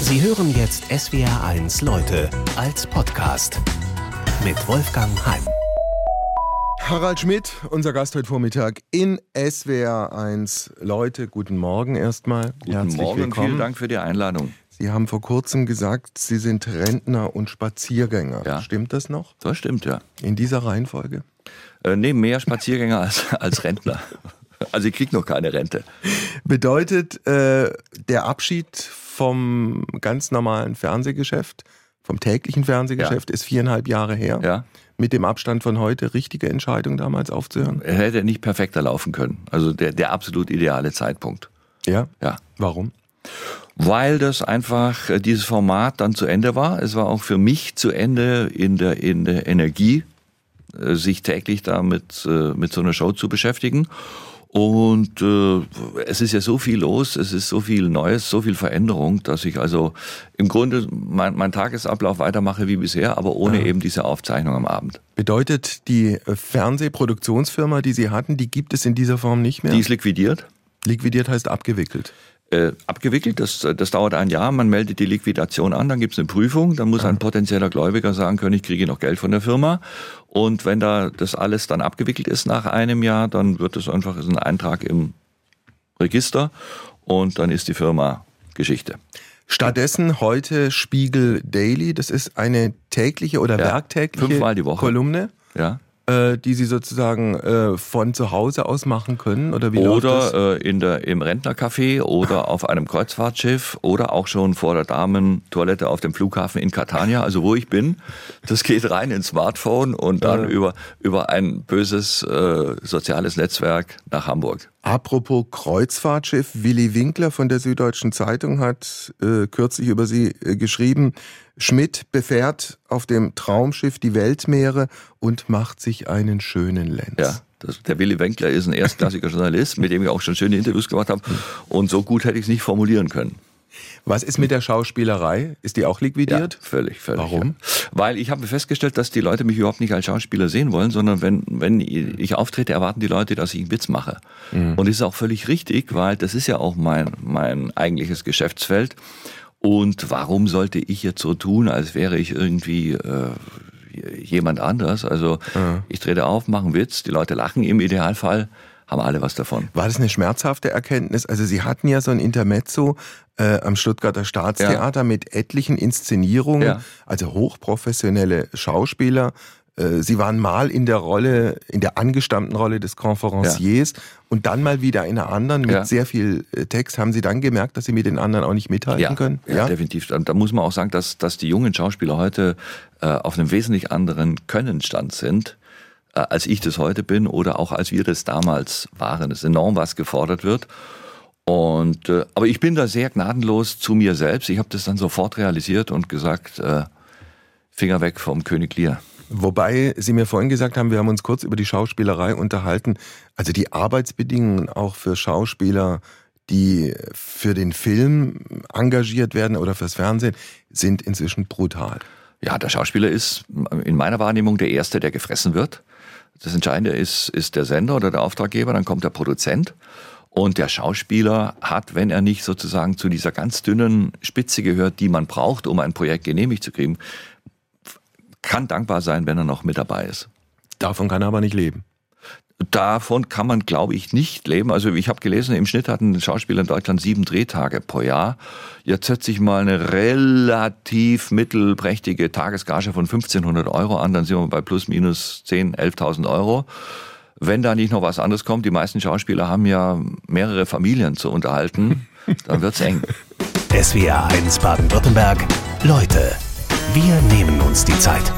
Sie hören jetzt SWR1 Leute als Podcast mit Wolfgang Heim. Harald Schmidt, unser Gast heute Vormittag in SWR1 Leute. Guten Morgen erstmal. Guten Morgen und vielen Dank für die Einladung. Sie haben vor kurzem gesagt, Sie sind Rentner und Spaziergänger. Ja. Stimmt das noch? Das stimmt, ja. In dieser Reihenfolge? Nee, mehr Spaziergänger als Rentner. Also ich kriege noch keine Rente. Bedeutet der Abschied vom ganz normalen Fernsehgeschäft, vom täglichen Fernsehgeschäft, ist 4,5 Jahre her? Ja. Mit dem Abstand von heute richtige Entscheidung damals aufzuhören? Er hätte nicht perfekter laufen können. Also der absolut ideale Zeitpunkt. Ja? Ja. Warum? Weil das einfach dieses Format dann zu Ende war. Es war auch für mich zu Ende in der Energie, sich täglich da mit so einer Show zu beschäftigen. Und es ist ja so viel los, es ist so viel Neues, so viel Veränderung, dass ich also im Grunde mein Tagesablauf weitermache wie bisher, aber ohne eben diese Aufzeichnung am Abend. Bedeutet, die Fernsehproduktionsfirma, die Sie hatten, die gibt es in dieser Form nicht mehr? Die ist liquidiert. Liquidiert heißt abgewickelt. Abgewickelt, das dauert ein Jahr, man meldet die Liquidation an, dann gibt es eine Prüfung, dann muss ein potenzieller Gläubiger sagen können, ich kriege noch Geld von der Firma. Und wenn da das alles dann abgewickelt ist nach einem Jahr, dann wird es einfach ein Eintrag im Register und dann ist die Firma Geschichte. Stattdessen heute Spiegel Daily, das ist eine tägliche oder werktägliche 5-mal die Woche. Kolumne, die Sie sozusagen von zu Hause aus machen können? Oder wie läuft das? Oder im Rentnercafé oder auf einem Kreuzfahrtschiff oder auch schon vor der Damentoilette auf dem Flughafen in Catania, also wo ich bin. Das geht rein ins Smartphone und dann über ein böses soziales Netzwerk nach Hamburg. Apropos Kreuzfahrtschiff, Willi Winkler von der Süddeutschen Zeitung hat kürzlich über Sie geschrieben, Schmidt befährt auf dem Traumschiff die Weltmeere und macht sich einen schönen Lenz. Ja, der Willi Winkler ist ein erstklassiger Journalist, mit dem ich auch schon schöne Interviews gemacht habe. Und so gut hätte ich es nicht formulieren können. Was ist mit der Schauspielerei? Ist die auch liquidiert? Ja, völlig. Warum? Ja. Weil ich habe festgestellt, dass die Leute mich überhaupt nicht als Schauspieler sehen wollen, sondern wenn ich auftrete, erwarten die Leute, dass ich einen Witz mache. Und das ist auch völlig richtig, weil das ist ja auch mein eigentliches Geschäftsfeld. Und warum sollte ich jetzt so tun, als wäre ich irgendwie jemand anders? Also ich trete auf, mache einen Witz, die Leute lachen im Idealfall, haben alle was davon. War das eine schmerzhafte Erkenntnis? Also Sie hatten ja so ein Intermezzo am Stuttgarter Staatstheater mit etlichen Inszenierungen, also hochprofessionelle Schauspieler. Sie waren mal in der angestammten Rolle des Conférenciers und dann mal wieder in einer anderen mit sehr viel Text. Haben Sie dann gemerkt, dass Sie mit den anderen auch nicht mithalten können? Ja, definitiv. Da muss man auch sagen, dass die jungen Schauspieler heute auf einem wesentlich anderen Könnenstand sind, als ich das heute bin oder auch als wir das damals waren. Es ist enorm, was gefordert wird. Aber ich bin da sehr gnadenlos zu mir selbst. Ich habe das dann sofort realisiert und gesagt, Finger weg vom König Lear. Wobei Sie mir vorhin gesagt haben, wir haben uns kurz über die Schauspielerei unterhalten. Also die Arbeitsbedingungen auch für Schauspieler, die für den Film engagiert werden oder fürs Fernsehen, sind inzwischen brutal. Ja, der Schauspieler ist in meiner Wahrnehmung der Erste, der gefressen wird. Das Entscheidende ist der Sender oder der Auftraggeber, dann kommt der Produzent. Und der Schauspieler hat, wenn er nicht sozusagen zu dieser ganz dünnen Spitze gehört, die man braucht, um ein Projekt genehmigt zu kriegen, kann dankbar sein, wenn er noch mit dabei ist. Davon kann er aber nicht leben. Davon kann man, glaube ich, nicht leben. Also ich habe gelesen, im Schnitt hatten Schauspieler in Deutschland 7 Drehtage pro Jahr. Jetzt setzt sich mal eine relativ mittelprächtige Tagesgage von 1.500 € an, dann sind wir bei plus minus 10.000, 11.000 €. Wenn da nicht noch was anderes kommt, die meisten Schauspieler haben ja mehrere Familien zu unterhalten, dann wird's eng. SWR1 Baden-Württemberg, Leute, wir nehmen uns die Zeit.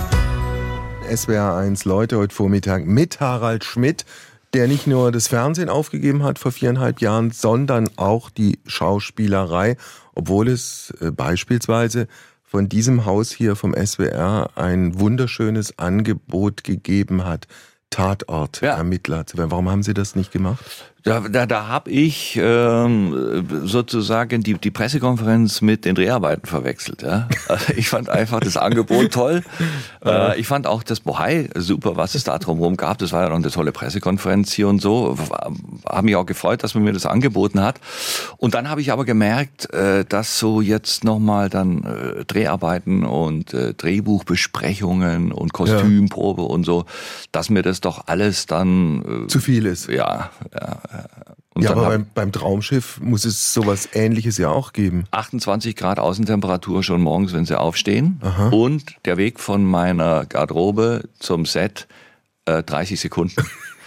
SWR1 Leute heute Vormittag mit Harald Schmidt, der nicht nur das Fernsehen aufgegeben hat vor 4,5 Jahren, sondern auch die Schauspielerei, obwohl es beispielsweise von diesem Haus hier vom SWR ein wunderschönes Angebot gegeben hat, Tatortermittler zu werden. Warum haben Sie das nicht gemacht? Da habe ich sozusagen die Pressekonferenz mit den Dreharbeiten verwechselt. Ja? Ich fand einfach das Angebot toll. Ich fand auch das Bohai super, was es da drumherum gab. Das war ja noch eine tolle Pressekonferenz hier und so. Habe mich auch gefreut, dass man mir das angeboten hat. Und dann habe ich aber gemerkt, dass so jetzt nochmal dann Dreharbeiten und Drehbuchbesprechungen und Kostümprobe und so, dass mir das doch alles dann zu viel ist. Ja. Und ja, aber beim Traumschiff muss es sowas Ähnliches ja auch geben. 28 Grad Außentemperatur schon morgens, wenn sie aufstehen. Aha. Und der Weg von meiner Garderobe zum Set 30 Sekunden.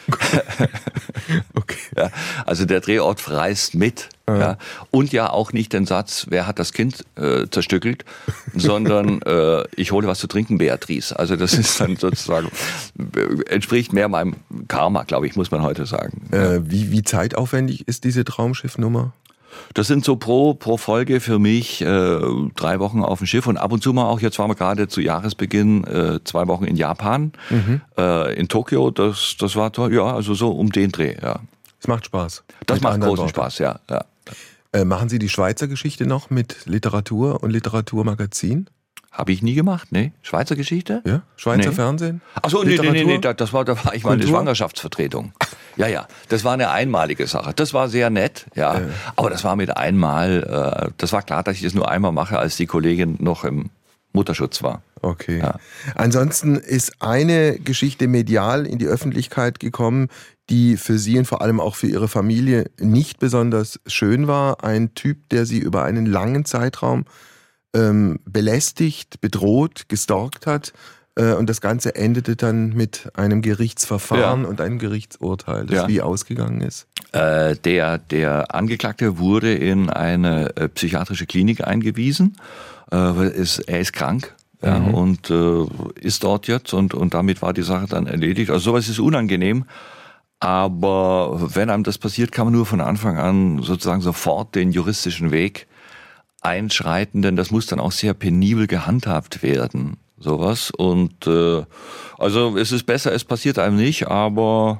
Okay. Ja, also der Drehort reist mit. Ja. Und ja auch nicht den Satz, wer hat das Kind zerstückelt, sondern ich hole was zu trinken, Beatrice. Also das ist dann sozusagen, entspricht mehr meinem Karma, glaube ich, muss man heute sagen. Wie zeitaufwendig ist diese Traumschiffnummer? Das sind so pro Folge für mich 3 Wochen auf dem Schiff und ab und zu mal auch, jetzt waren wir gerade zu Jahresbeginn 2 Wochen in Japan, in Tokio, das war toll, ja, also so um den Dreh, ja. Es macht Spaß. Das macht großen Spaß, ja. Machen Sie die Schweizer Geschichte noch mit Literatur und Literaturmagazin? Habe ich nie gemacht, ne? Schweizer Geschichte? Ja, Schweizer Fernsehen? Achso, nee, da war ich meine Schwangerschaftsvertretung. Ja, das war eine einmalige Sache. Das war sehr nett, ja. Aber das war mit einmal, das war klar, dass ich das nur einmal mache, als die Kollegin noch im Mutterschutz war. Okay. Ja. Ansonsten ist eine Geschichte medial in die Öffentlichkeit gekommen, die für Sie und vor allem auch für Ihre Familie nicht besonders schön war. Ein Typ, der Sie über einen langen Zeitraum belästigt, bedroht, gestalkt hat. Und das Ganze endete dann mit einem Gerichtsverfahren und einem Gerichtsurteil, das wie ausgegangen ist. Der Angeklagte wurde in eine psychiatrische Klinik eingewiesen. Er ist krank. Ja, und ist dort jetzt und damit war die Sache dann erledigt. Also sowas ist unangenehm. Aber wenn einem das passiert, kann man nur von Anfang an sozusagen sofort den juristischen Weg einschreiten, denn das muss dann auch sehr penibel gehandhabt werden, sowas. Und also es ist besser, es passiert einem nicht, aber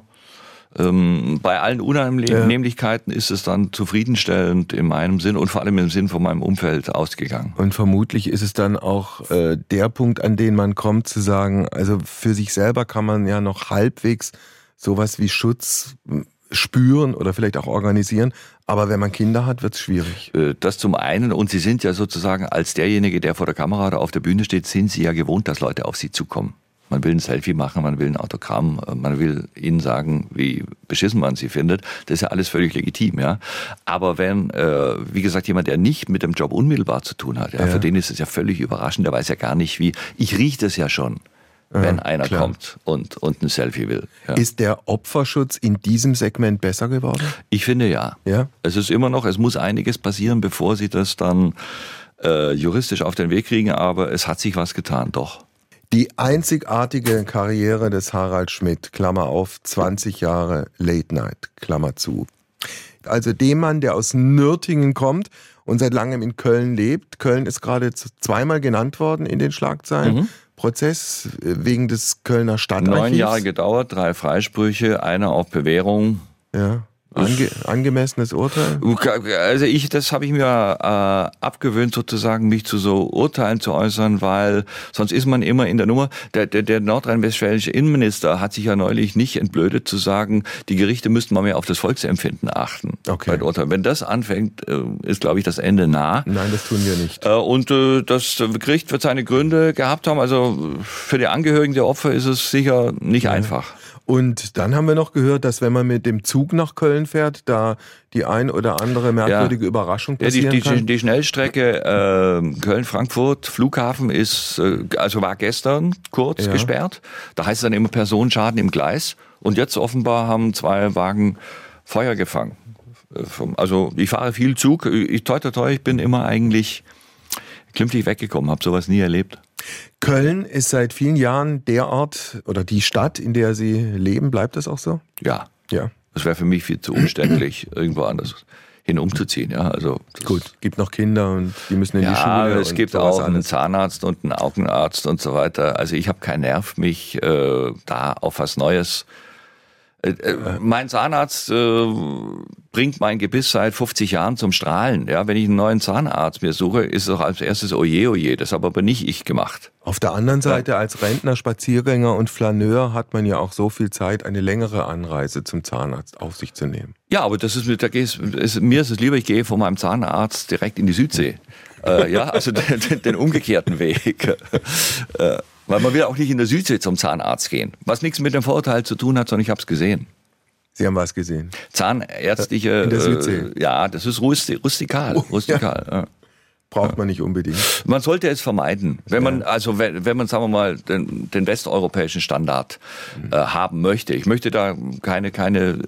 bei allen Unannehmlichkeiten ist es dann zufriedenstellend in meinem Sinn und vor allem im Sinn von meinem Umfeld ausgegangen. Und vermutlich ist es dann auch der Punkt, an den man kommt, zu sagen, also für sich selber kann man ja noch halbwegs sowas wie Schutz spüren oder vielleicht auch organisieren. Aber wenn man Kinder hat, wird es schwierig. Das zum einen. Und Sie sind ja sozusagen als derjenige, der vor der Kamera oder auf der Bühne steht, sind Sie ja gewohnt, dass Leute auf Sie zukommen. Man will ein Selfie machen, man will ein Autogramm, man will ihnen sagen, wie beschissen man sie findet. Das ist ja alles völlig legitim, ja. Aber wenn, wie gesagt, jemand, der nicht mit dem Job unmittelbar zu tun hat, für den ist es ja völlig überraschend, der weiß ja gar nicht wie. Ich rieche das ja schon, wenn einer kommt und ein Selfie will. Ja. Ist der Opferschutz in diesem Segment besser geworden? Ich finde ja. Es ist immer noch, es muss einiges passieren, bevor sie das dann juristisch auf den Weg kriegen, aber es hat sich was getan, doch. Die einzigartige Karriere des Harald Schmidt, Klammer auf, 20 Jahre Late Night, Klammer zu. Also dem Mann, der aus Nürtingen kommt und seit langem in Köln lebt. Köln ist gerade 2-mal genannt worden in den Schlagzeilen. Prozess wegen des Kölner Stadtarchivs. 9 Jahre gedauert, 3 Freisprüche, einer auf Bewährung. Ja. Angemessenes Urteil? Also das habe ich mir abgewöhnt, sozusagen mich zu so Urteilen zu äußern, weil sonst ist man immer in der Nummer. Der nordrhein-westfälische Innenminister hat sich ja neulich nicht entblödet zu sagen, die Gerichte müssten mal mehr auf das Volksempfinden achten. Okay. Bei Urteilen. Wenn das anfängt, ist, glaube ich, das Ende nah. Nein, das tun wir nicht. Und das Gericht wird seine Gründe gehabt haben. Also für die Angehörigen der Opfer ist es sicher nicht einfach. Und dann haben wir noch gehört, dass wenn man mit dem Zug nach Köln fährt, da die ein oder andere merkwürdige Überraschung passieren kann. Die Schnellstrecke Köln-Frankfurt Flughafen war gestern kurz gesperrt. Da heißt es dann immer Personenschaden im Gleis. Und jetzt offenbar haben 2 Wagen Feuer gefangen. Also ich fahre viel Zug. Ich bin immer eigentlich glimpflich weggekommen, habe sowas nie erlebt. Köln ist seit vielen Jahren der Ort oder die Stadt, in der Sie leben. Bleibt das auch so? Ja. Das wäre für mich viel zu umständlich, irgendwo anders hin umzuziehen. Ja, also gut, gibt noch Kinder und die müssen in die Schule. Ja, es gibt auch einen Zahnarzt und einen Augenarzt und so weiter. Also ich habe keinen Nerv, mich da auf was Neues Mein Zahnarzt bringt mein Gebiss seit 50 Jahren zum Strahlen. Ja, wenn ich einen neuen Zahnarzt mir suche, ist es auch als erstes oje. Das habe aber nicht ich gemacht. Auf der anderen Seite, als Rentner, Spaziergänger und Flaneur hat man ja auch so viel Zeit, eine längere Anreise zum Zahnarzt auf sich zu nehmen. Ja, aber das ist mir ist es lieber, ich gehe von meinem Zahnarzt direkt in die Südsee. Also den umgekehrten Weg. Weil man will auch nicht in der Südsee zum Zahnarzt gehen. Was nichts mit dem Vorurteil zu tun hat, sondern ich habe es gesehen. Sie haben was gesehen? Zahnärztliche... In der Südsee? Ja, das ist rustikal. Ja. Braucht man nicht unbedingt. Man sollte es vermeiden. Wenn man, sagen wir mal, den westeuropäischen Standard haben möchte. Ich möchte da keine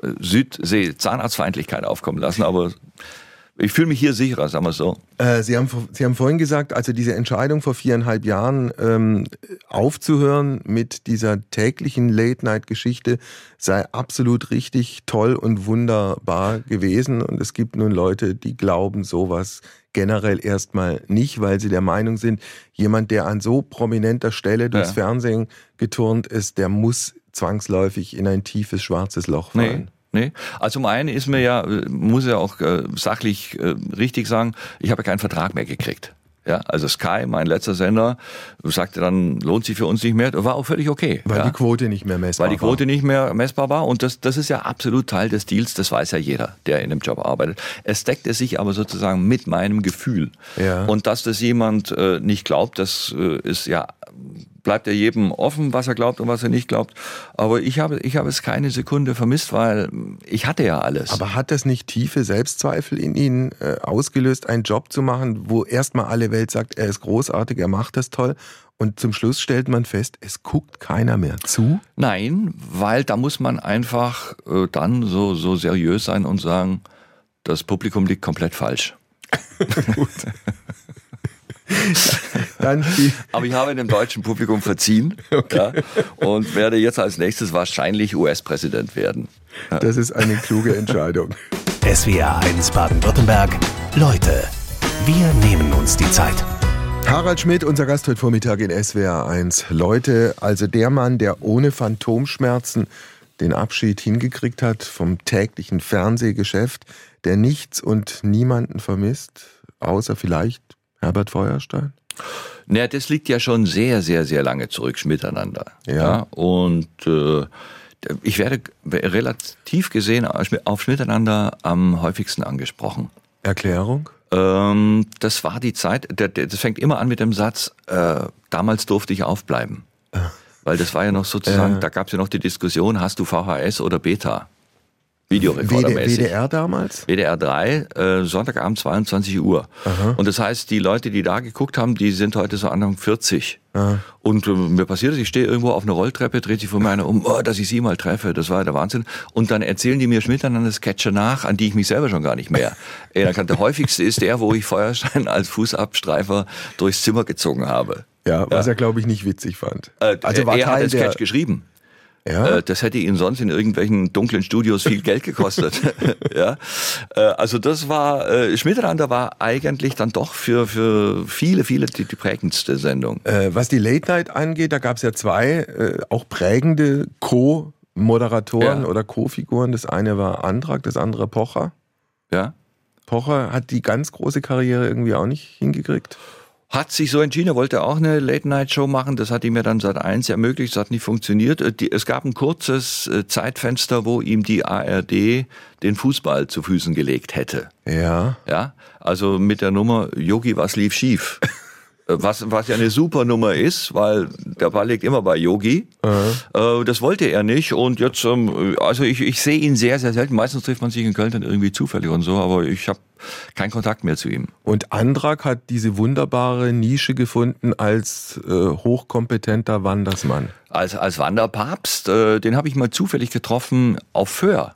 Südsee-Zahnarztfeindlichkeit aufkommen lassen, aber ich fühle mich hier sicherer, sagen wir es so. Sie haben vorhin gesagt, also diese Entscheidung vor 4,5 Jahren aufzuhören mit dieser täglichen Late-Night-Geschichte sei absolut richtig, toll und wunderbar gewesen. Und es gibt nun Leute, die glauben sowas generell erstmal nicht, weil sie der Meinung sind, jemand, der an so prominenter Stelle durchs Fernsehen geturnt ist, der muss zwangsläufig in ein tiefes, schwarzes Loch fallen. Nee. Also zum einen muss ja auch sachlich richtig sagen, ich habe keinen Vertrag mehr gekriegt. Ja, also Sky, mein letzter Sender, sagte dann, lohnt sich für uns nicht mehr. War auch völlig okay. Weil die Quote nicht mehr messbar war. Und das ist ja absolut Teil des Deals, das weiß ja jeder, der in dem Job arbeitet. Es deckte sich aber sozusagen mit meinem Gefühl. Ja. Und dass das jemand nicht glaubt, das ist ja... bleibt ja jedem offen, was er glaubt und was er nicht glaubt. Aber ich habe es keine Sekunde vermisst, weil ich hatte ja alles. Aber hat das nicht tiefe Selbstzweifel in Ihnen ausgelöst, einen Job zu machen, wo erstmal alle Welt sagt, er ist großartig, er macht das toll und zum Schluss stellt man fest, es guckt keiner mehr zu? Nein, weil da muss man einfach dann so seriös sein und sagen, das Publikum liegt komplett falsch. Gut. Aber ich habe dem deutschen Publikum verziehen und werde jetzt als nächstes wahrscheinlich US-Präsident werden. Das ist eine kluge Entscheidung. SWR1 Baden-Württemberg. Leute, wir nehmen uns die Zeit. Harald Schmidt, unser Gast heute Vormittag in SWR1. Leute, also der Mann, der ohne Phantomschmerzen den Abschied hingekriegt hat vom täglichen Fernsehgeschäft, der nichts und niemanden vermisst, außer vielleicht Herbert Feuerstein? Naja, das liegt ja schon sehr, sehr, sehr lange zurück, Miteinander. Ja. Und ich werde relativ gesehen auf Miteinander am häufigsten angesprochen. Erklärung? Das war die Zeit, das fängt immer an mit dem Satz, damals durfte ich aufbleiben. Weil das war ja noch sozusagen, da gab es ja noch die Diskussion, hast du VHS oder Beta? Videorekordermäßig. WDR damals? WDR 3, Sonntagabend 22 Uhr. Aha. Und das heißt, die Leute, die da geguckt haben, die sind heute so Anfang 40. Aha. Und mir passiert es, ich stehe irgendwo auf einer Rolltreppe, dreht sich vor mir einer um, dass ich sie mal treffe. Das war der Wahnsinn. Und dann erzählen die mir miteinander Sketche nach, an die ich mich selber schon gar nicht mehr erinnern kann. Der häufigste ist der, wo ich Feuerstein als Fußabstreifer durchs Zimmer gezogen habe. Ja, was er, glaube ich, nicht witzig fand. Also war er hat den Sketch geschrieben. Ja? Das hätte ihn sonst in irgendwelchen dunklen Studios viel Geld gekostet. Ja? Also das war, Miteinander war eigentlich dann doch für viele die prägendste Sendung. Was die Late Night angeht, da gab es ja zwei auch prägende Co-Moderatoren oder Co-Figuren. Das eine war Andrak, das andere Pocher. Ja. Pocher hat die ganz große Karriere irgendwie auch nicht hingekriegt. Hat sich so entschieden, er wollte auch eine Late-Night-Show machen, das hat ihm ja dann Sat.1 ermöglicht, das hat nicht funktioniert. Es gab ein kurzes Zeitfenster, wo ihm die ARD den Fußball zu Füßen gelegt hätte. Ja. Ja, also mit der Nummer Yogi, was lief schief? Was ja eine super Nummer ist, weil der Ball liegt immer bei Yogi. Das wollte er nicht und jetzt, also ich sehe ihn sehr, sehr selten. Meistens trifft man sich in Köln dann irgendwie zufällig und so, aber ich habe keinen Kontakt mehr zu ihm. Und Andrak hat diese wunderbare Nische gefunden als hochkompetenter Wandersmann. Als Wanderpapst, den habe ich mal zufällig getroffen auf Föhr.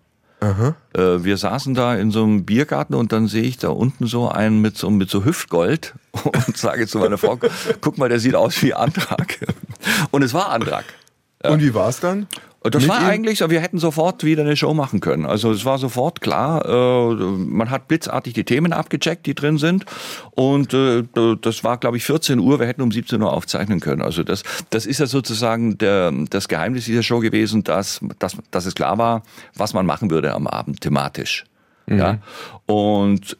Wir saßen da in so einem Biergarten und dann sehe ich da unten so einen mit so Hüftgold und sage zu meiner Frau, guck mal, der sieht aus wie Andrak. Und es war Andrak. Ja. Und wie war es dann? Das war eigentlich so, wir hätten sofort wieder eine Show machen können. Also es war sofort klar, man hat blitzartig die Themen abgecheckt, die drin sind und das war, glaube ich, 14 Uhr, wir hätten um 17 Uhr aufzeichnen können. Also das ist ja sozusagen das Geheimnis dieser Show gewesen, dass es klar war, was man machen würde am Abend thematisch. Mhm. Ja? Und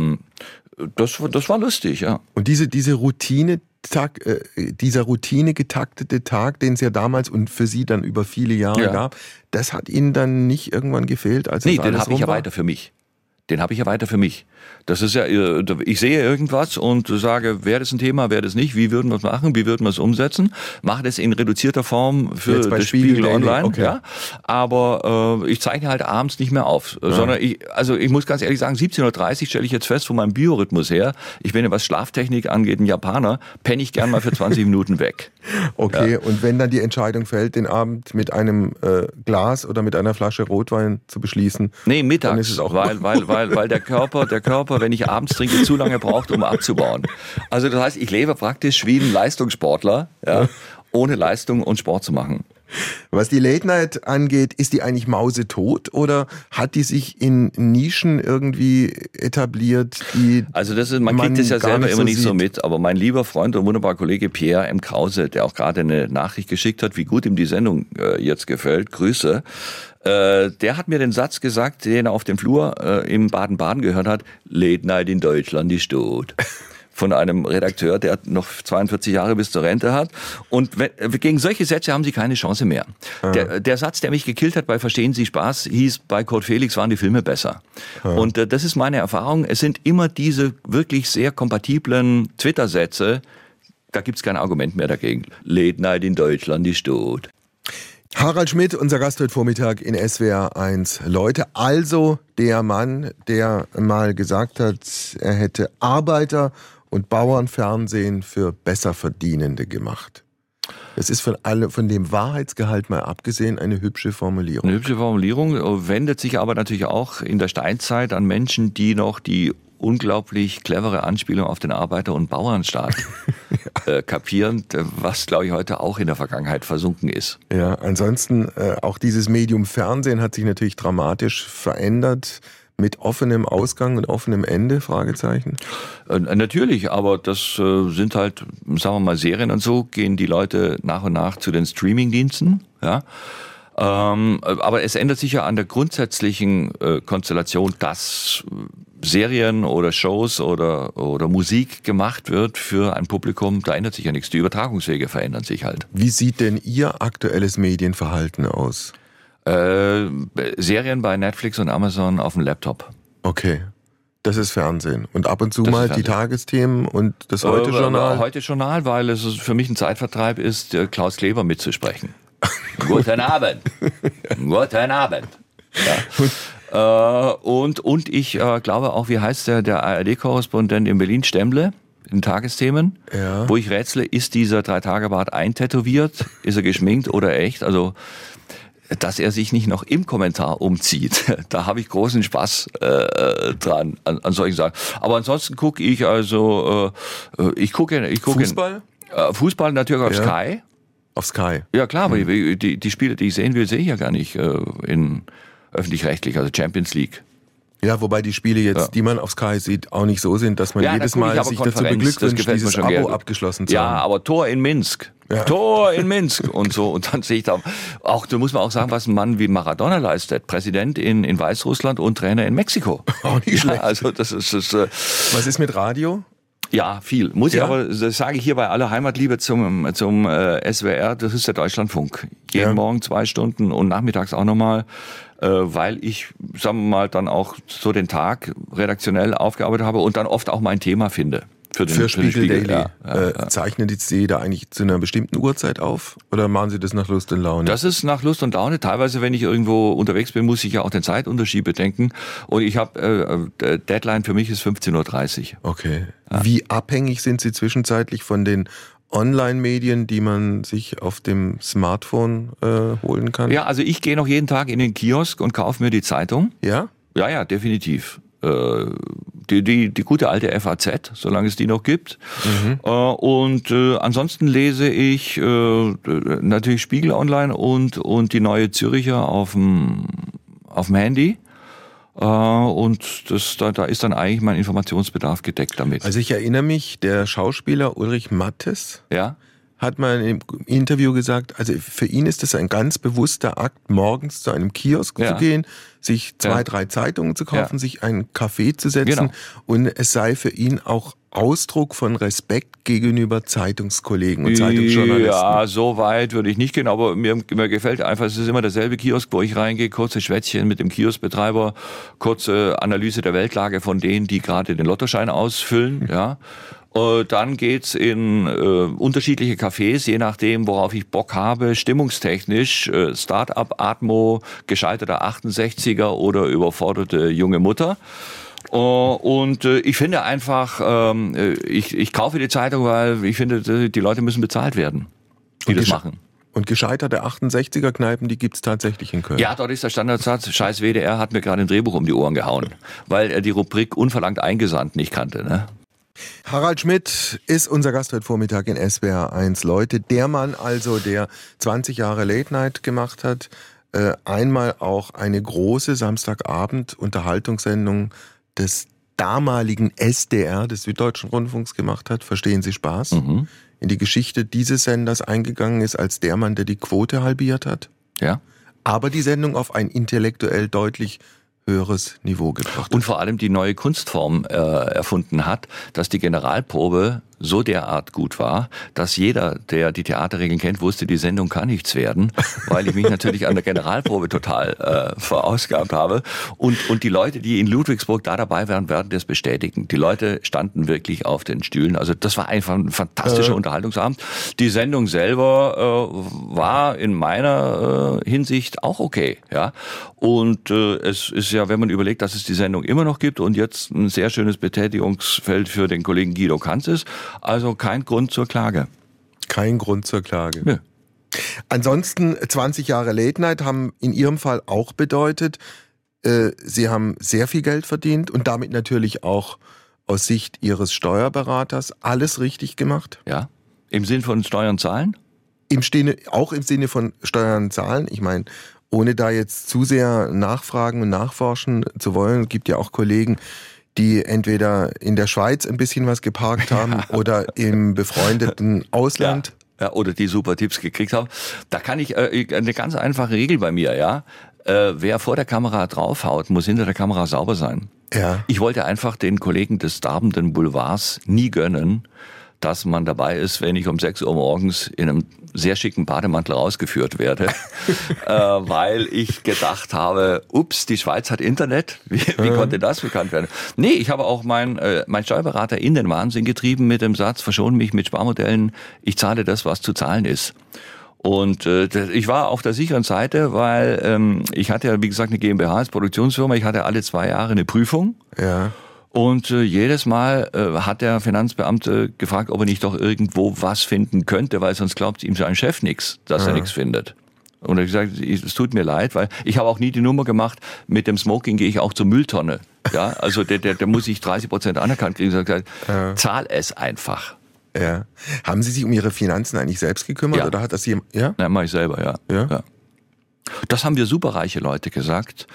das war lustig, ja. Und diese Routine, dieser Routine getaktete Tag, den es ja damals und für Sie dann über viele Jahre gab, das hat Ihnen dann nicht irgendwann gefehlt? Als nee, den habe ich ja weiter für mich. Das ist ja, ich sehe irgendwas und sage, wäre das ein Thema, wäre das nicht, wie würden wir es machen, wie würden wir es umsetzen, mache das in reduzierter Form für das Spiegel Online, okay. Ja, aber ich zeichne halt abends nicht mehr auf, sondern ich muss ganz ehrlich sagen, 17:30 Uhr stelle ich jetzt fest von meinem Biorhythmus her, ich bin ja, was Schlaftechnik angeht, ein Japaner, penne ich gern mal für 20 Minuten weg. Okay, und wenn dann die Entscheidung fällt, den Abend mit einem Glas oder mit einer Flasche Rotwein zu beschließen? Nee, mittags, dann ist es auch weil der Körper, wenn ich abends trinke, zu lange braucht, um abzubauen. Also das heißt, ich lebe praktisch wie ein Leistungssportler, ja, ohne Leistung und Sport zu machen. Was die Late Night angeht, ist die eigentlich mausetot oder hat die sich in Nischen irgendwie etabliert, die also man kriegt es ja selber immer nicht so mit, aber mein lieber Freund und wunderbarer Kollege Pierre M. Krause, der auch gerade eine Nachricht geschickt hat, wie gut ihm die Sendung jetzt gefällt, Grüße, der hat mir den Satz gesagt, den er auf dem Flur im Baden-Baden gehört hat, Late Night in Deutschland ist tot. Von einem Redakteur, der noch 42 Jahre bis zur Rente hat. Und gegen solche Sätze haben Sie keine Chance mehr. Der Satz, der mich gekillt hat bei Verstehen Sie Spaß, hieß, bei Kurt Felix waren die Filme besser. Und das ist meine Erfahrung. Es sind immer diese wirklich sehr kompatiblen Twitter-Sätze, da gibt's kein Argument mehr dagegen. Late Night in Deutschland ist tot. Harald Schmidt, unser Gast heute Vormittag in SWR 1 Leute. Also der Mann, der mal gesagt hat, er hätte Arbeiter- und Bauernfernsehen für Besserverdienende gemacht. Das ist von dem Wahrheitsgehalt mal abgesehen eine hübsche Formulierung. Eine hübsche Formulierung, wendet sich aber natürlich auch in der Steinzeit an Menschen, die noch die unglaublich clevere Anspielung auf den Arbeiter- und Bauernstaat kapieren, was, glaube ich, heute auch in der Vergangenheit versunken ist. Ja, ansonsten auch dieses Medium Fernsehen hat sich natürlich dramatisch verändert. Mit offenem Ausgang und offenem Ende, Fragezeichen? Natürlich, aber das sind halt, sagen wir mal, Serien und so, gehen die Leute nach und nach zu den Streamingdiensten, ja. Aber es ändert sich ja an der grundsätzlichen Konstellation, dass Serien oder Shows oder Musik gemacht wird für ein Publikum, da ändert sich ja nichts. Die Übertragungswege verändern sich halt. Wie sieht denn Ihr aktuelles Medienverhalten aus? Serien bei Netflix und Amazon auf dem Laptop. Okay. Das ist Fernsehen. Und ab und zu mal die Tagesthemen und das Heute-Journal? Heute-Journal, weil es für mich ein Zeitvertreib ist, Klaus Kleber mitzusprechen. Guten Abend. Guten Abend. Ja. Und ich glaube auch, wie heißt der ARD-Korrespondent in Berlin, Stemmle, in Tagesthemen, wo ich rätsle, ist dieser 3-Tage-Bart eintätowiert? Ist er geschminkt oder echt? Also dass er sich nicht noch im Kommentar umzieht, da habe ich großen Spaß dran an solchen Sachen. Aber ansonsten gucke ich ich gucke Fußball? Fußball natürlich auf Sky. Auf Sky? Ja klar, aber die Spiele, die ich sehen will, sehe ich ja gar nicht in öffentlich-rechtlich, also Champions League. Ja, wobei die Spiele jetzt, die man auf Sky sieht, auch nicht so sind, dass man jedes Mal sich dazu beglückwünscht, dieses Abo abgeschlossen zu haben. Ja, aber Tor in Minsk. Ja. Tor in Minsk und so. Und dann sehe ich da auch, da muss man auch sagen, was ein Mann wie Maradona leistet. Präsident in Weißrussland und Trainer in Mexiko. Auch nicht schlecht. Also das ist was ist mit Radio? Ja, viel. Muss ich aber, das sage ich hier bei aller Heimatliebe zum SWR, das ist der Deutschlandfunk. Jeden Morgen 2 Stunden und nachmittags auch nochmal, weil ich, sagen wir mal, dann auch so den Tag redaktionell aufgearbeitet habe und dann oft auch mein Thema finde. Für Spiegel Daily. Zeichnen Sie da eigentlich zu einer bestimmten Uhrzeit auf? Oder machen Sie das nach Lust und Laune? Das ist nach Lust und Laune. Teilweise, wenn ich irgendwo unterwegs bin, muss ich ja auch den Zeitunterschied bedenken. Und ich habe, Deadline für mich ist 15:30 Uhr. Okay. Ja. Wie abhängig sind Sie zwischenzeitlich von den Online-Medien, die man sich auf dem Smartphone holen kann? Ja, also ich gehe noch jeden Tag in den Kiosk und kaufe mir die Zeitung. Ja? Ja, definitiv. die gute alte FAZ, solange es die noch gibt. Und ansonsten lese ich natürlich Spiegel Online und die Neue Zürcher auf dem Handy. Und da ist dann eigentlich mein Informationsbedarf gedeckt damit. Also ich erinnere mich, der Schauspieler Ulrich Mattes hat mal im Interview gesagt, also für ihn ist es ein ganz bewusster Akt, morgens zu einem Kiosk zu gehen, sich 2, 3 Zeitungen zu kaufen, sich einen Kaffee zu setzen und es sei für ihn auch Ausdruck von Respekt gegenüber Zeitungskollegen und Zeitungsjournalisten. Ja, so weit würde ich nicht gehen, aber mir gefällt einfach, es ist immer derselbe Kiosk, wo ich reingehe, kurze Schwätzchen mit dem Kioskbetreiber, kurze Analyse der Weltlage von denen, die gerade den Lottoschein ausfüllen, Dann geht's in unterschiedliche Cafés, je nachdem, worauf ich Bock habe, stimmungstechnisch, Start-up, Atmo, gescheiterter 68er oder überforderte junge Mutter. Und ich finde einfach, ich kaufe die Zeitung, weil ich finde, die Leute müssen bezahlt werden, die das machen. Und gescheiterte 68er-Kneipen, die gibt's tatsächlich in Köln. Ja, dort ist der Standardsatz, scheiß WDR hat mir gerade ein Drehbuch um die Ohren gehauen, weil er die Rubrik unverlangt eingesandt nicht kannte, ne? Harald Schmidt ist unser Gast heute Vormittag in SWR 1 Leute. Der Mann also, der 20 Jahre Late Night gemacht hat, einmal auch eine große Samstagabend-Unterhaltungssendung des damaligen SDR, des Süddeutschen Rundfunks gemacht hat. Verstehen Sie Spaß? In die Geschichte dieses Senders eingegangen ist als der Mann, der die Quote halbiert hat. Ja. Aber die Sendung auf ein intellektuell deutlich höheres Niveau gebracht hat. Und vor allem die neue Kunstform erfunden hat, dass die Generalprobe so derart gut war, dass jeder, der die Theaterregeln kennt, wusste, die Sendung kann nichts werden, weil ich mich natürlich an der Generalprobe total verausgabt habe. Und die Leute, die in Ludwigsburg da dabei waren, werden das bestätigen. Die Leute standen wirklich auf den Stühlen. Also das war einfach ein fantastischer Unterhaltungsabend. Die Sendung selber war in meiner Hinsicht auch okay. Ja. Und es ist ja, wenn man überlegt, dass es die Sendung immer noch gibt und jetzt ein sehr schönes Betätigungsfeld für den Kollegen Guido Kanz ist, also kein Grund zur Klage. Kein Grund zur Klage. Nö. Ansonsten 20 Jahre Late Night haben in Ihrem Fall auch bedeutet, Sie haben sehr viel Geld verdient und damit natürlich auch aus Sicht Ihres Steuerberaters alles richtig gemacht. Ja, im Sinn von Steuern zahlen? Auch im Sinne von Steuern zahlen. Ich meine, ohne da jetzt zu sehr nachfragen und nachforschen zu wollen, gibt ja auch Kollegen, die entweder in der Schweiz ein bisschen was geparkt haben oder im befreundeten Ausland. Ja, oder die super Tipps gekriegt haben. Da kann ich eine ganz einfache Regel bei mir, ja. Wer vor der Kamera draufhaut, muss hinter der Kamera sauber sein. Ja. Ich wollte einfach den Kollegen des darbenden Boulevards nie gönnen, dass man dabei ist, wenn ich um 6 Uhr morgens in einem sehr schicken Bademantel rausgeführt werde, weil ich gedacht habe, ups, die Schweiz hat Internet, wie konnte das bekannt werden? Nee, ich habe auch mein Steuerberater in den Wahnsinn getrieben mit dem Satz, verschon mich mit Sparmodellen, ich zahle das, was zu zahlen ist. Und ich war auf der sicheren Seite, weil ich hatte ja, wie gesagt, eine GmbH als Produktionsfirma, ich hatte alle 2 Jahre eine Prüfung. Ja. Und jedes Mal hat der Finanzbeamte gefragt, ob er nicht doch irgendwo was finden könnte, weil sonst glaubt ihm sein Chef nichts, dass er nichts findet. Und er hat gesagt, es tut mir leid, weil ich habe auch nie die Nummer gemacht, mit dem Smoking gehe ich auch zur Mülltonne. Ja, also der muss sich 30% anerkannt kriegen. Er hat gesagt, zahl es einfach. Ja. Haben Sie sich um Ihre Finanzen eigentlich selbst gekümmert oder hat das jemand? Ja, nein, mache ich selber, ja. Das haben wir superreiche Leute gesagt.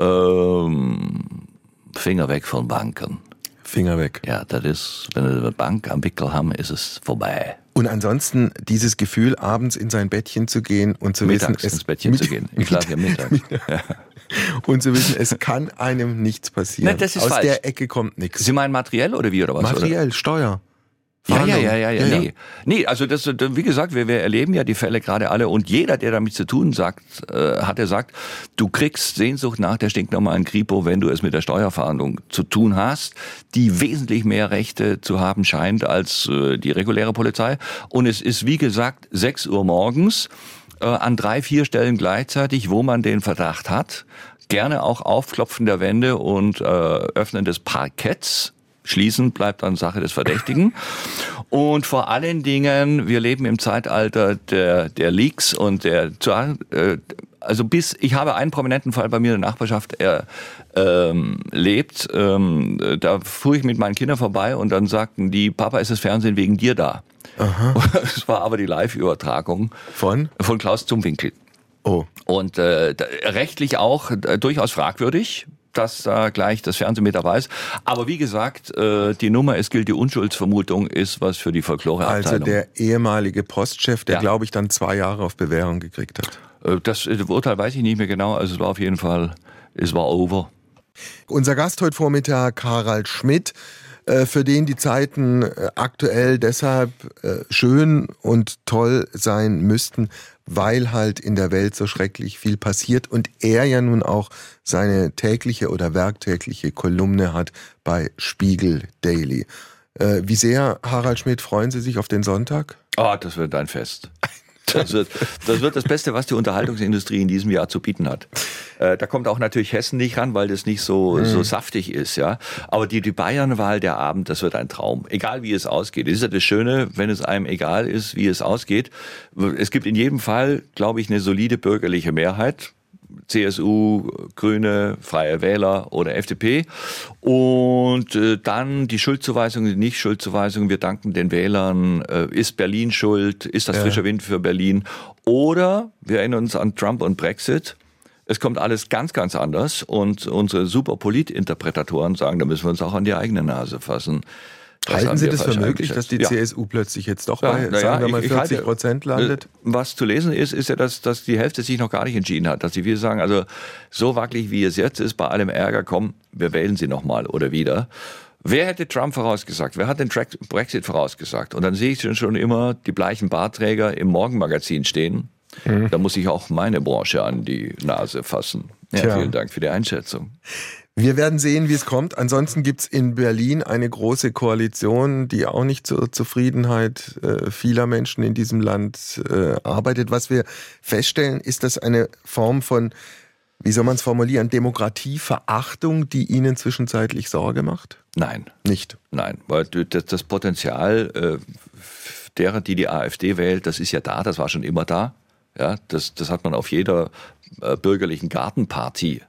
Finger weg von Banken. Finger weg. Ja, das ist, wenn wir eine Bank am Wickel haben, ist es vorbei. Und ansonsten dieses Gefühl, abends in sein Bettchen zu gehen und zu Mittags wissen, ins Bettchen zu gehen. Ich schlafe ja mittags. Ja. Und zu wissen, es kann einem nichts passieren. Nein, das ist Aus falsch. der Ecke kommt nichts. Sie meinen materiell oder wie oder was? Materiell, oder? Steuer. Ja. Nee, also das, wie gesagt, wir erleben ja die Fälle gerade alle und jeder, der damit zu tun sagt, du kriegst Sehnsucht nach der stinknormalen Kripo, wenn du es mit der Steuerfahndung zu tun hast, die wesentlich mehr Rechte zu haben scheint als die reguläre Polizei. Und es ist, wie gesagt, 6 Uhr morgens an 3, 4 Stellen gleichzeitig, wo man den Verdacht hat, gerne auch Aufklopfen der Wände und Öffnen des Parketts. Schließen bleibt dann Sache des Verdächtigen. Und vor allen Dingen, wir leben im Zeitalter der Leaks und ich habe einen prominenten Fall bei mir in der Nachbarschaft erlebt. Da fuhr ich mit meinen Kindern vorbei und dann sagten die, Papa, ist das Fernsehen wegen dir da? Aha. Das war aber die Live-Übertragung von Klaus Zumwinkel. Oh. Und rechtlich auch durchaus fragwürdig, dass da gleich das Fernsehen mit dabei ist. Aber wie gesagt, die Nummer, es gilt die Unschuldsvermutung, ist was für die Folklore-Abteilung. Also der ehemalige Postchef, der glaube ich dann 2 Jahre auf Bewährung gekriegt hat. Das Urteil weiß ich nicht mehr genau, also es war auf jeden Fall, es war over. Unser Gast heute Vormittag, Harald Schmidt, für den die Zeiten aktuell deshalb schön und toll sein müssten, weil halt in der Welt so schrecklich viel passiert und er ja nun auch seine tägliche oder werktägliche Kolumne hat bei Spiegel Daily. Wie sehr, Harald Schmidt, freuen Sie sich auf den Sonntag? Das wird ein Fest. Das wird das Beste, was die Unterhaltungsindustrie in diesem Jahr zu bieten hat. Da kommt auch natürlich Hessen nicht ran, weil das nicht so saftig ist, ja. Aber die Bayernwahl, der Abend, das wird ein Traum. Egal wie es ausgeht. Das ist ja das Schöne, wenn es einem egal ist, wie es ausgeht. Es gibt in jedem Fall, glaube ich, eine solide bürgerliche Mehrheit. CSU, Grüne, Freie Wähler oder FDP. Und dann die Schuldzuweisung, die Nicht-Schuldzuweisung. Wir danken den Wählern. Ist Berlin schuld? Ist das frischer Wind für Berlin? Oder wir erinnern uns an Trump und Brexit. Es kommt alles ganz, ganz anders. Und unsere super Polit-Interpretatoren sagen, da müssen wir uns auch an die eigene Nase fassen. Halten Sie das für möglich, dass die CSU plötzlich jetzt doch bei, sagen wir mal, 40% landet? Was zu lesen ist ja, dass die Hälfte sich noch gar nicht entschieden hat. Dass die viele sagen, also so wackelig wie es jetzt ist, bei allem Ärger, komm, wir wählen sie nochmal oder wieder. Wer hätte Trump vorausgesagt? Wer hat den Brexit vorausgesagt? Und dann sehe ich schon immer die bleichen Bartträger im Morgenmagazin stehen. Da muss ich auch meine Branche an die Nase fassen. Ja, vielen Dank für die Einschätzung. Wir werden sehen, wie es kommt. Ansonsten gibt's in Berlin eine große Koalition, die auch nicht zur Zufriedenheit vieler Menschen in diesem Land arbeitet. Was wir feststellen, ist das eine Form von, wie soll man es formulieren, Demokratieverachtung, die Ihnen zwischenzeitlich Sorge macht? Nein. Nicht? Nein, weil das Potenzial derer, die AfD wählt, das ist ja da, das war schon immer da. Ja, das hat man auf jeder bürgerlichen Gartenparty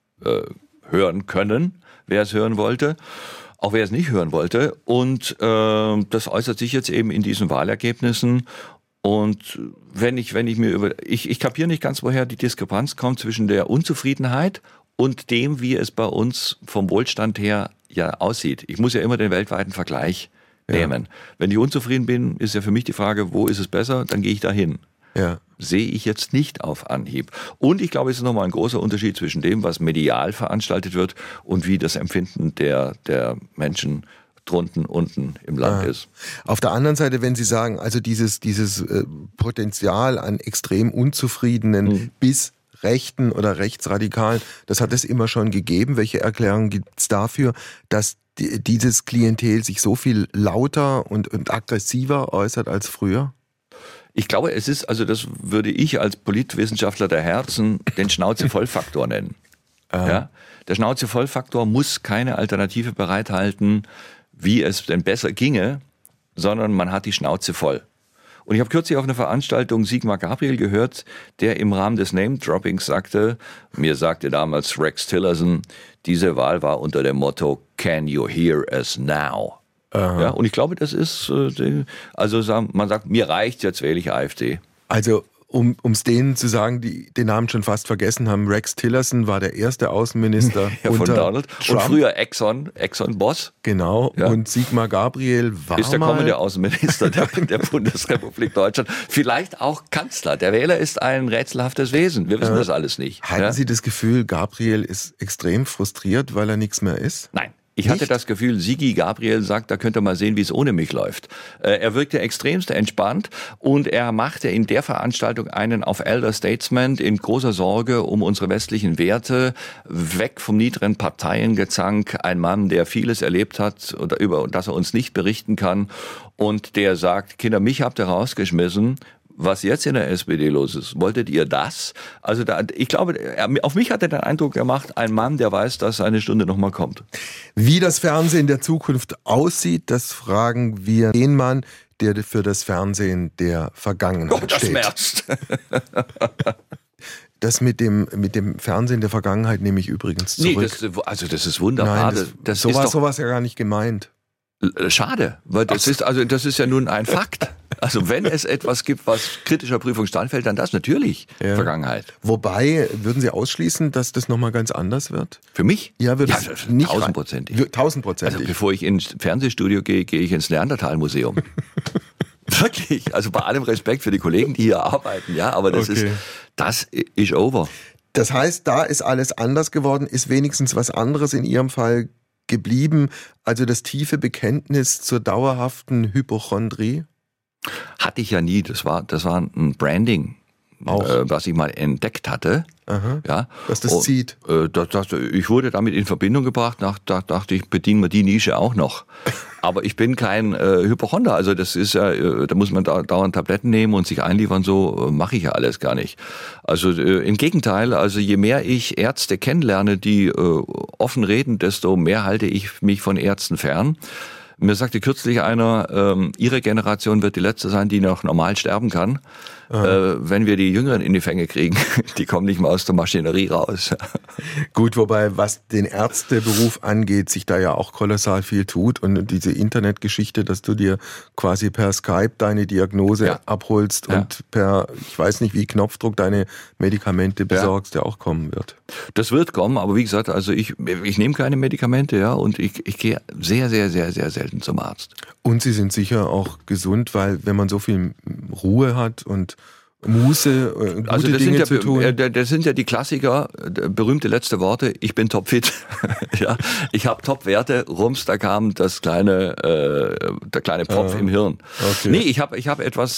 hören können, wer es hören wollte, auch wer es nicht hören wollte. Und das äußert sich jetzt eben in diesen Wahlergebnissen. Und wenn ich kapiere nicht ganz, woher die Diskrepanz kommt zwischen der Unzufriedenheit und dem, wie es bei uns vom Wohlstand her ja aussieht. Ich muss ja immer den weltweiten Vergleich nehmen. Wenn ich unzufrieden bin, ist ja für mich die Frage, wo ist es besser, dann gehe ich dahin. Ja. Sehe ich jetzt nicht auf Anhieb. Und ich glaube, es ist nochmal ein großer Unterschied zwischen dem, was medial veranstaltet wird und wie das Empfinden der Menschen drunten, unten im Land ist. Auf der anderen Seite, wenn Sie sagen, also dieses Potenzial an extrem unzufriedenen bis Rechten oder Rechtsradikalen, das hat es immer schon gegeben. Welche Erklärungen gibt es dafür, dass dieses Klientel sich so viel lauter und aggressiver äußert als früher? Ich glaube, es ist, also das würde ich als Politwissenschaftler der Herzen den Schnauze-voll-Faktor nennen. Ja? Der Schnauze-voll-Faktor muss keine Alternative bereithalten, wie es denn besser ginge, sondern man hat die Schnauze voll. Und ich habe kürzlich auf einer Veranstaltung Sigmar Gabriel gehört, der im Rahmen des Name-Droppings sagte, mir sagte damals Rex Tillerson, diese Wahl war unter dem Motto Can you hear us now? Ja, und ich glaube, das ist, also man sagt, mir reicht, jetzt wähle ich AfD. Also um es denen zu sagen, die den Namen schon fast vergessen haben, Rex Tillerson war der erste Außenminister von Donald Trump. Und früher Exxon-Boss. Genau, ja. Und Sigmar Gabriel war ist der kommende Außenminister der Bundesrepublik Deutschland. Vielleicht auch Kanzler. Der Wähler ist ein rätselhaftes Wesen. Wir wissen das alles nicht. Halten Sie das Gefühl, Gabriel ist extrem frustriert, weil er nichts mehr ist? Nein. Ich hatte das Gefühl, Sigi Gabriel sagt, da könnt ihr mal sehen, wie es ohne mich läuft. Er wirkte extremst entspannt und er machte in der Veranstaltung einen auf Elder Statesman in großer Sorge um unsere westlichen Werte, weg vom niederen Parteiengezank, ein Mann, der vieles erlebt hat oder über das er uns nicht berichten kann und der sagt, Kinder, mich habt ihr rausgeschmissen. Was jetzt in der SPD los ist, wolltet ihr das? Also ich glaube, auf mich hat er den Eindruck gemacht, ein Mann, der weiß, dass seine Stunde nochmal kommt. Wie das Fernsehen der Zukunft aussieht, das fragen wir den Mann, der für das Fernsehen der Vergangenheit steht. Das schmerzt. Das mit dem Fernsehen der Vergangenheit nehme ich übrigens zurück. Nee, das ist wunderbar. Nein, das sowas ja gar nicht gemeint. Schade, weil das ist ja nun ein Fakt. Also wenn es etwas gibt, was kritischer Prüfung standfällt, dann das natürlich Vergangenheit. Wobei, würden Sie ausschließen, dass das nochmal ganz anders wird? Für mich? Ja, würde es nicht 1000%. 1000%. Also bevor ich ins Fernsehstudio gehe, gehe ich ins Neandertal-Museum. Wirklich, also bei allem Respekt für die Kollegen, die hier arbeiten, ja, aber das ist over. Das heißt, da ist alles anders geworden, ist wenigstens was anderes in Ihrem Fall geblieben, also das tiefe Bekenntnis zur dauerhaften Hypochondrie? Hatte ich ja nie, das war ein Branding, was ich mal entdeckt hatte. Aha, ja, dass das zieht. Ich wurde damit in Verbindung gebracht, dachte ich, bedienen wir die Nische auch noch. Aber ich bin kein Hypochonder, also das ist ja, da muss man dauernd Tabletten nehmen und sich einliefern, so mache ich ja alles gar nicht. Also im Gegenteil, also je mehr ich Ärzte kennenlerne, die offen reden, desto mehr halte ich mich von Ärzten fern. Mir sagte kürzlich einer, Ihre Generation wird die letzte sein, die noch normal sterben kann. Wenn wir die Jüngeren in die Fänge kriegen, die kommen nicht mal aus der Maschinerie raus. Gut, wobei, was den Ärzteberuf angeht, sich da ja auch kolossal viel tut und diese Internetgeschichte, dass du dir quasi per Skype deine Diagnose abholst und per, ich weiß nicht wie, Knopfdruck deine Medikamente besorgst, der auch kommen wird. Das wird kommen, aber wie gesagt, also ich nehme keine Medikamente, und ich gehe sehr, sehr, sehr, sehr selten zum Arzt. Und Sie sind sicher auch gesund, weil wenn man so viel Ruhe hat und Muße, gute Dinge zu tun. Das sind ja die Klassiker, berühmte letzte Worte, ich bin topfit. Ja, ich habe Top-Werte, rums, da kam der kleine Propf im Hirn. Okay. Nee, ich habe etwas,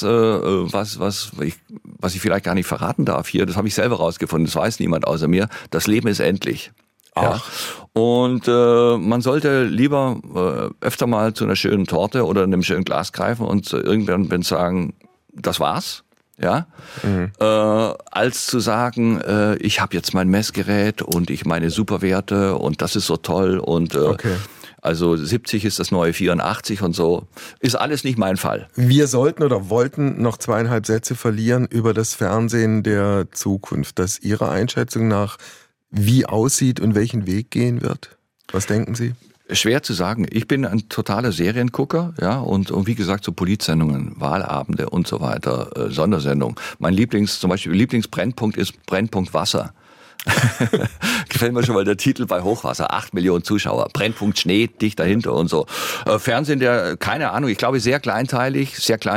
was ich vielleicht gar nicht verraten darf hier, das habe ich selber rausgefunden, das weiß niemand außer mir, das Leben ist endlich. Ja. Und man sollte lieber öfter mal zu einer schönen Torte oder einem schönen Glas greifen und irgendwann sagen, das war's. Ja, als zu sagen, ich habe jetzt mein Messgerät und ich meine Superwerte und das ist so toll und also 70 ist das neue 84 und so, ist alles nicht mein Fall. Wir sollten oder wollten noch 2,5 Sätze verlieren über das Fernsehen der Zukunft, das Ihrer Einschätzung nach wie aussieht und welchen Weg gehen wird. Was denken Sie? Schwer zu sagen. Ich bin ein totaler Seriengucker, und wie gesagt, so Polizsendungen, Wahlabende und so weiter, Sondersendungen. Mein Lieblingsbrennpunkt ist Brennpunkt Wasser. Gefällt mir schon mal der Titel bei Hochwasser, 8 Millionen Zuschauer, Brennpunkt Schnee, dicht dahinter und so. Fernsehen, keine Ahnung, ich glaube sehr kleinteilig.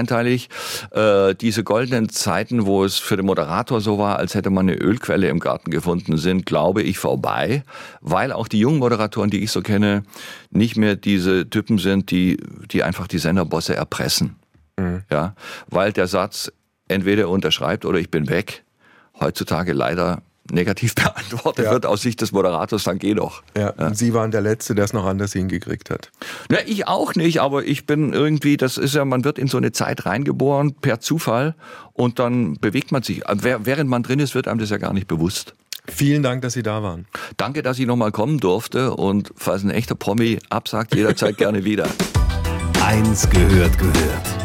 Diese goldenen Zeiten, wo es für den Moderator so war, als hätte man eine Ölquelle im Garten gefunden, sind, glaube ich, vorbei, weil auch die jungen Moderatoren, die ich so kenne, nicht mehr diese Typen sind, die einfach die Senderbosse erpressen. Ja, weil der Satz entweder unterschreibt oder ich bin weg, heutzutage leider negativ beantwortet wird aus Sicht des Moderators, dann geh doch. Ja. Und Sie waren der Letzte, der es noch anders hingekriegt hat. Na, ich auch nicht, aber ich bin irgendwie, das ist ja, man wird in so eine Zeit reingeboren, per Zufall, und dann bewegt man sich. Während man drin ist, wird einem das ja gar nicht bewusst. Vielen Dank, dass Sie da waren. Danke, dass ich nochmal kommen durfte, und falls ein echter Promi absagt, jederzeit gerne wieder. Eins gehört.